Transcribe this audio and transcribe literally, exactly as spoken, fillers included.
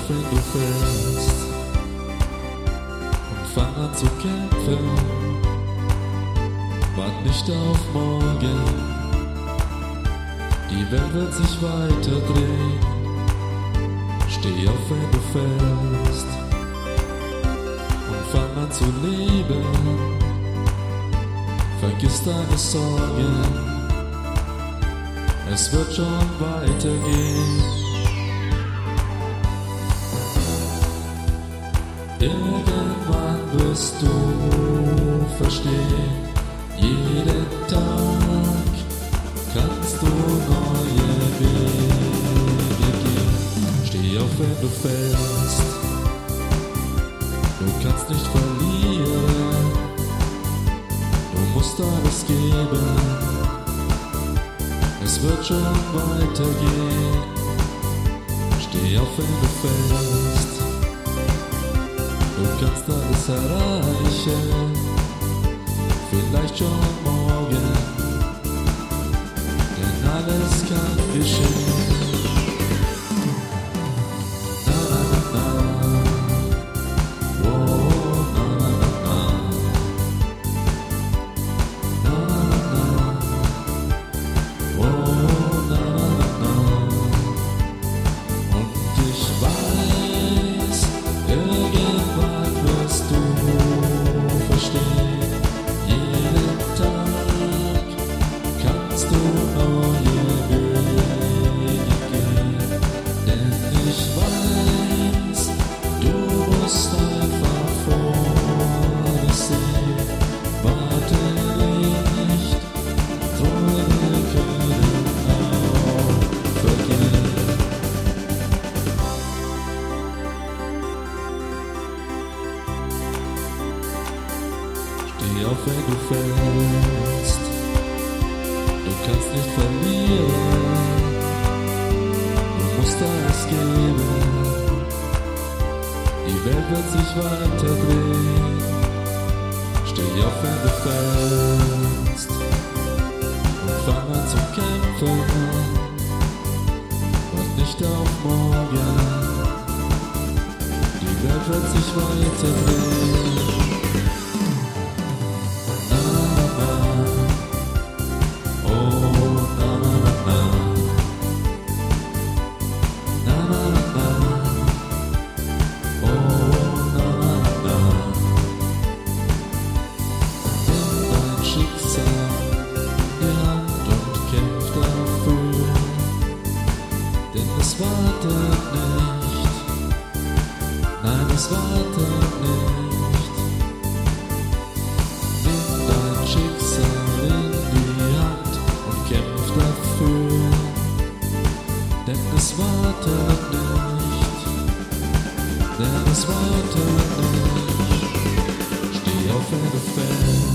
auf, wenn du fällst, und fang an zu kämpfen. Wart nicht auf morgen, die Welt wird sich weiter drehen. Steh auf, wenn du fällst, und fang an zu leben. Vergiss deine Sorgen, es wird schon weitergehen. Irgendwann wirst du verstehen, jeden Tag kannst du neue Wege gehen. Steh auf, wenn du fällst, du kannst nicht verlieren, du musst alles geben, es wird schon weitergehen. Steh auf, wenn du fällst, du kannst alles erreichen, vielleicht schon morgen, denn alles kann geschehen. Na, na, na, na. Oh, na, na, na, na. Na, na, na. Oh, na, na, na. Und ich weiß, irgendwann wirst du verstehen, jeden Tag kannst du neue Wege gehen, denn ich weiß, du musst einfach vorne sehen. Warte nicht, Träume können auch vergehen. Steh auf, wenn du fällst, du kannst nicht verlieren, du musst alles geben, die Welt wird sich weiter drehen. Steh auf, wenn du fällst, und fang an zu kämpfen, wart nicht auf morgen, die Welt wird sich weiter drehen. Es wartet nicht, nein, es wartet nicht. Nimm dein Schicksal in die Hand und kämpf dafür, denn es wartet nicht, denn es wartet nicht. Steh auf, wenn du fällst.